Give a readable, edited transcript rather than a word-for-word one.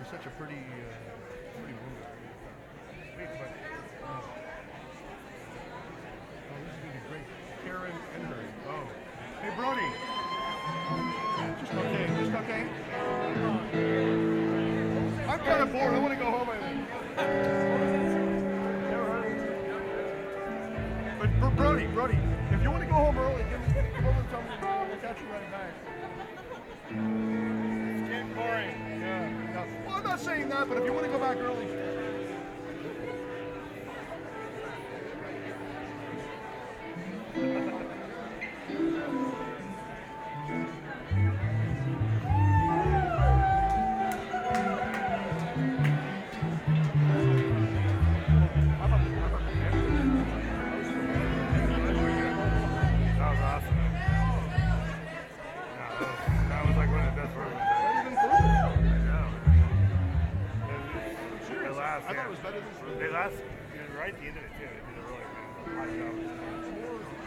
She's such a pretty woman. Wait, but oh, this is gonna be great. Karen and her. Oh, hey Brody. Just okay. Just okay. I'm kind of bored. I want to go home. I think. But Brody, if you want to go home early, come over and tell me. I'll catch you right back. It's getting boring. Yeah. Well, I'm not saying that, but if you want to go back early. They last right at the end of it too. They did a really high job.